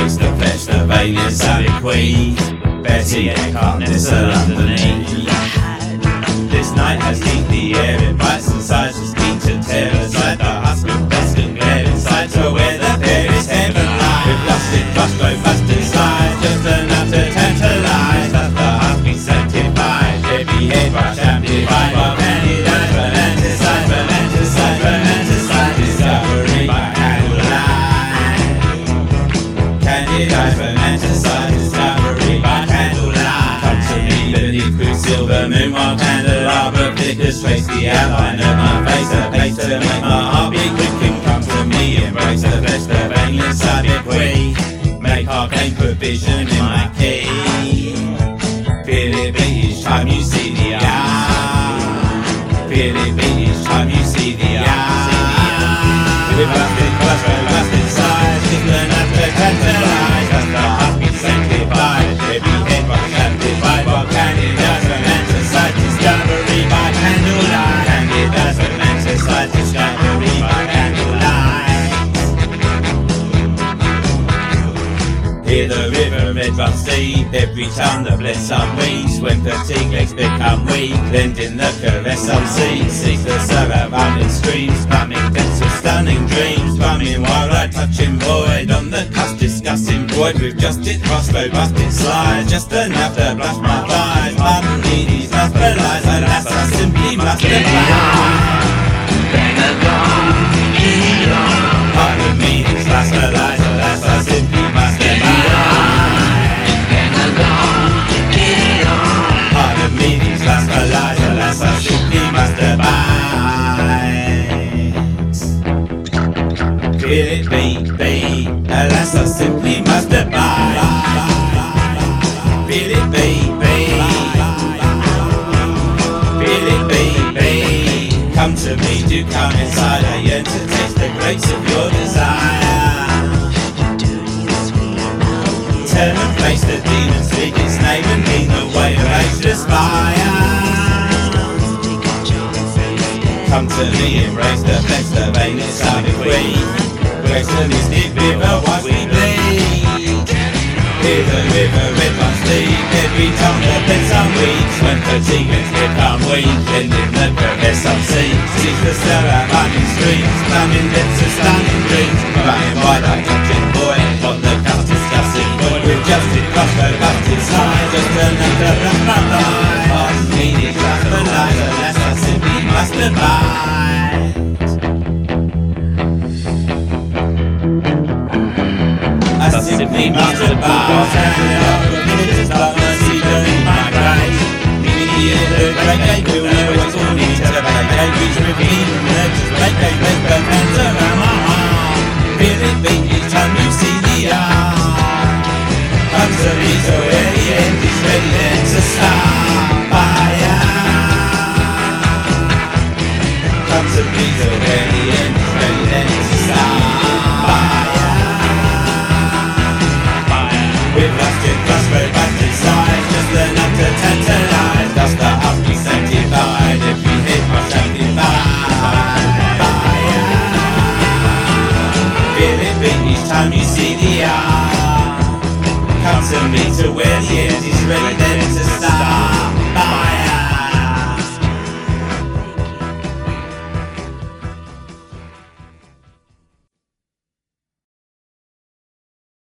embrace the flesh, the vein is aliquid. Betty can't nestle underneath. This night has heat the air, it bites inside, just keen to tear aside the husk of dusk and glare inside to where the fear is heaven lies. With lusted flush go fast inside, just enough to tantalise. That's the husk be sanctified, heavy head rush amplified. While candid eyes romanticize, romanticize, romanticize. Discovery by candlelight. Candid eyes romanticize, discovery by candlelight. Come to me beneath quicksilver moon while candelabra flickers trace the outline of my face, a place to make my heart beat quick and come to me. Embrace the flesh, the vein inside it we make arcane provision in my key. Feel it beat each time you see the eye. Feel it beat each time you see the eye. With rusted flush, rusted size, just enough to tantalize. That's the heart be sanctified, heavy head rush amplified. While candid eyes romanticize, discovery by candlelight. Candid eyes romanticize, discovery by candlelight. Hear the river red runs deep, every time the bliss unweaves. When fatigue legs become weak, blending the caress unseen. Seek the surrounding streams, plumbing depths of stunning dreams. Plumbing while I touching void, on the cusp discussing void. With just it crossbow, busted slides, just enough to blush my thighs. Pardon me, these lust belies, alas I simply must apply. Pardon me, these lust belies, alas I simply must apply. Pardon me, these lust belies, alas I simply must abide. Feel it beat, alas I simply must abide. Feel it beat, feel it beat. Come to me, do come inside. I yearn to taste the grapes of your desire. Turn and face the demon, speak its name and mean the way of ageless fire. Come to me, embrace the flesh, the vein inside of we. Grace the mystic river, what we bleed. Hear the river, red runs deep. Every time the beds are weak. When fatigue makes become weak, blending the caress unseen. Seek the surrounding streams, plumbing depths of stunning dreams. Running wide like touching boy, on the cusp discussing void. With just it crossbow, busted side, just enough to run my eye. Pardon me, these lust belies, alas I simply must abide. I simply must abide. It's not mercy during my grace. Immediate the great gate will never call me to vacate. Each reveal and just vacate. Let the hands around my heart. Feel it beat each time you see the eye. Come to me so where the end is ready then to start. Fire. Come to me so where the end is ready then to start. Fire. With rusted crossbow, busted sides, just enough to tantalize. Dust the husk be sanctified, every head must sanctified. Fire. Feel it beat each time you see the eye. Come to me to where the end is ready then to start.